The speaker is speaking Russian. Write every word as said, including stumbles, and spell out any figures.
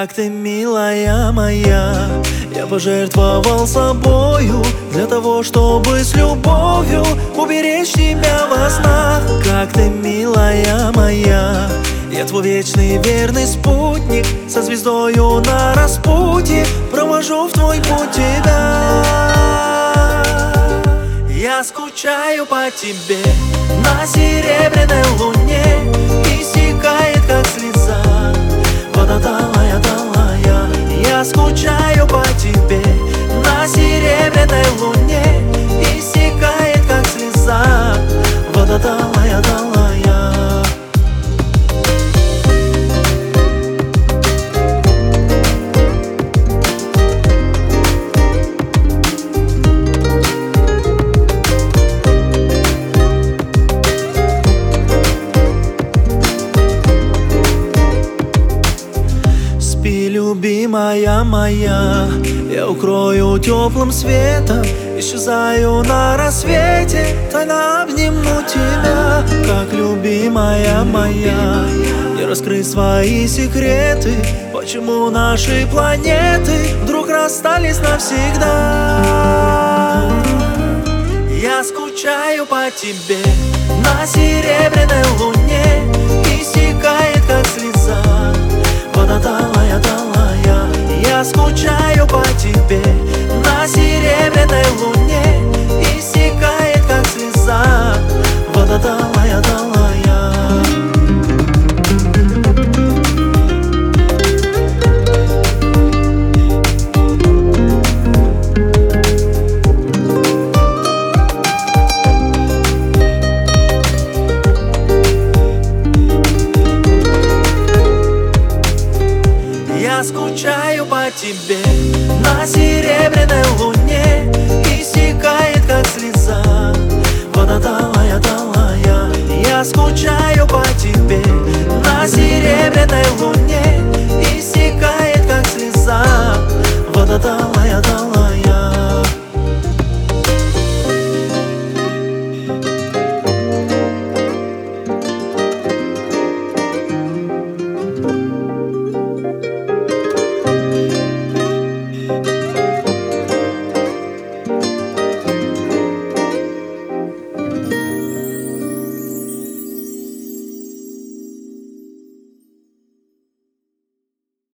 Как ты, милая моя, я пожертвовал собою для того, чтобы с любовью уберечь тебя во снах. Как ты, милая моя, я твой вечный верный спутник, со звездою на распутье провожу в твой путь тебя. Я скучаю по тебе на серебряной луне, истекает как слеза вода талая, талая. Я скучаю по тебе на серебряной луне, истекает как слеза вода талая, талая. Спи, любимая моя, я укрою теплым светом, исчезаю на рассвете, тайно обниму тебя. Как любимая моя, не раскрыть свои секреты, почему наши планеты вдруг расстались навсегда. Я скучаю по тебе на серебряной луне, истекает как слеза вода талая, талая. Я скучаю по тебе